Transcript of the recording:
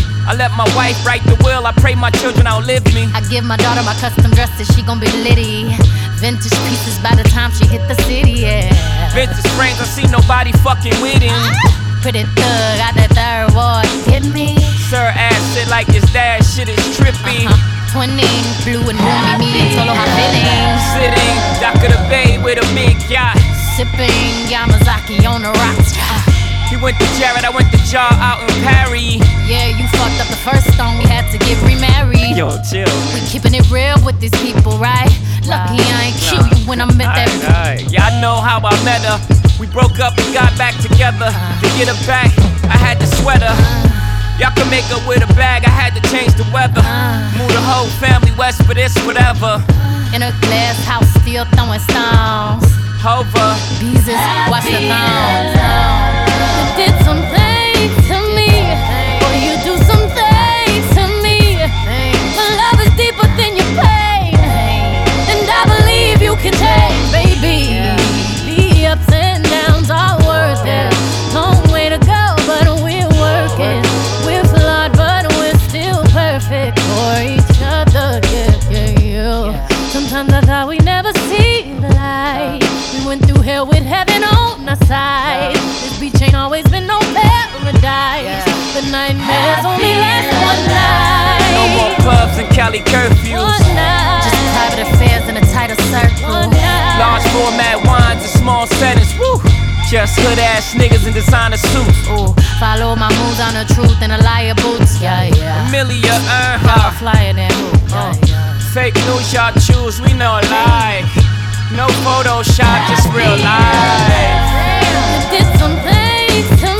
I let my wife write the will, I pray my children outlive me. I give my daughter my custom dresses, she gon' be litty. Vintage pieces by the time she hit the city, yeah. Vintage frames, I see nobody fucking with him. Pretty thug, got that third ward, get me? Sir ass shit like his dad, shit is trippy. Twinning, blue and roomy, me and Solo hot feeling. Sitting, dock of the bay with a big yacht. Sipping Yamazaki on the rocks. He went to Jared, I went to Jar out in Paris. Yeah, you fucked up the first stone, we had to get remarried. Yo, chill. We keeping it real with these people, right? Lucky I ain't cute you when I met that. Yeah, I know how I met her. We broke up and got back together. To get her back, I had to sweat her. Y'all can make her with a bag, I had to change the weather. Move the whole family west for this, whatever. In a glass house, still throwing stones. Hover. Beezus, watch the thongs. You did some things to me, or you do some things to me. My love is deeper than your pain, and I believe you can change, baby. The ups and downs are worth it. Long way to go, but we're working. We're flawed, but we're still perfect for each other. Yeah. Sometimes I thought we'd never see the light. We went through hell with heaven on our side. This beach ain't always been no paradise. The nightmares only last one night. No more clubs and Cali curfews. One night. Just private affairs in a tighter circle. One night. Large format wines and small settings. Woo. Just hood ass niggas in designer suits. Ooh, follow my moves on the truth and a liar boots. Yeah. Amelia Y'all flyer than who? Fake news y'all choose, we know alike. No Photoshop, just real life. You did some things to